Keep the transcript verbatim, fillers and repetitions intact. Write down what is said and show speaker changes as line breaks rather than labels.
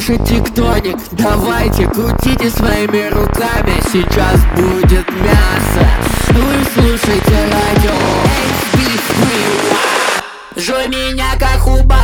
слушать тектоник. Давайте крутите своими руками, сейчас будет мясо. Вы слушаете радио эйч би Free. Жуй меня как уба.